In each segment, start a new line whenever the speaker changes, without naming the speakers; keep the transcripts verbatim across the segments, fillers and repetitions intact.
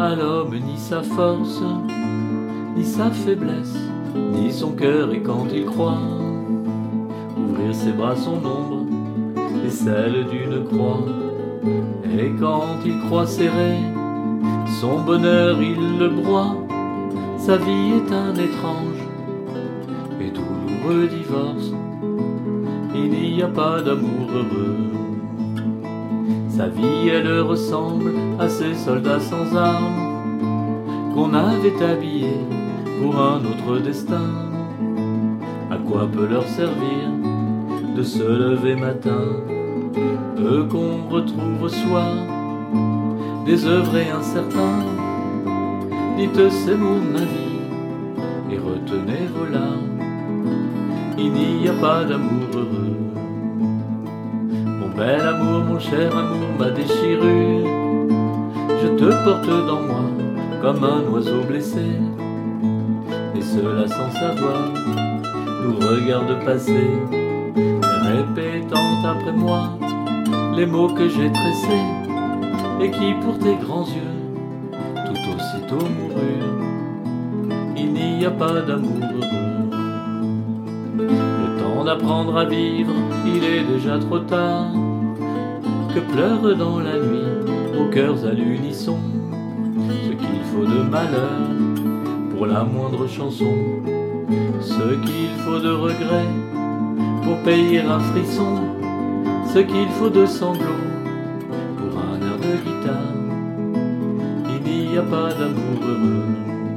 à l'homme ni sa force, ni sa faiblesse, ni son cœur, et quand il croit, ouvrir ses bras son ombre et celle d'une croix. Et quand il croit serrer son bonheur, il le broie. Sa vie est un étrange et douloureux divorce. Il n'y a pas d'amour heureux. Sa vie, elle ressemble à ces soldats sans armes qu'on avait habillés pour un autre destin. À quoi peut leur servir de se lever matin, eux qu'on retrouve au soir, désœuvrés, incertains? Dites ces mots, ma vie, et retenez vos larmes. Il n'y a pas d'amour heureux. Mon bel amour, mon cher amour, ma déchirure, je te porte dans moi comme un oiseau blessé. Et cela sans savoir nous regarde passer, répétant après moi les mots que j'ai tressés et qui pour tes grands yeux tout aussitôt moururent. Il n'y a pas d'amour heureux. Le temps d'apprendre à vivre, il est déjà trop tard. Que pleurent dans la nuit nos cœurs à l'unisson ce qu'il faut de malheur pour la moindre chanson, ce qu'il faut de regret pour payer un frisson, ce qu'il faut de sanglots pour un air de guitare. Il n'y a pas d'amour heureux.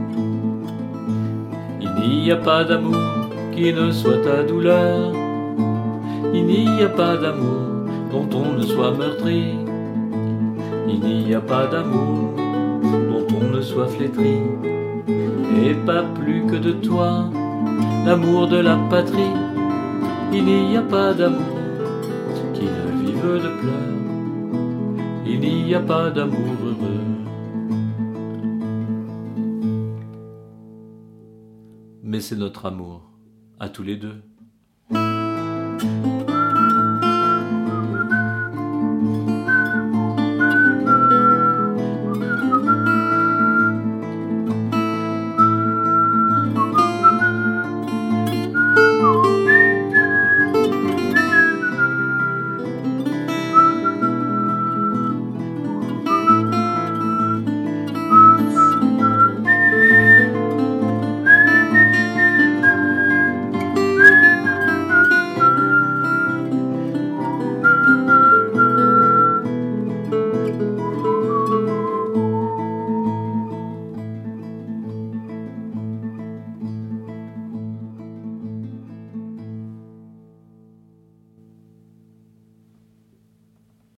Il n'y a pas d'amour qui ne soit ta douleur. Il n'y a pas d'amour dont on ne soit meurtri. Il n'y a pas d'amour dont on ne soit flétri. Et pas plus que de toi, l'amour de la patrie. Il n'y a pas d'amour qui ne vive de pleurs. Il n'y a pas d'amour heureux. Mais c'est notre amour, à tous les deux.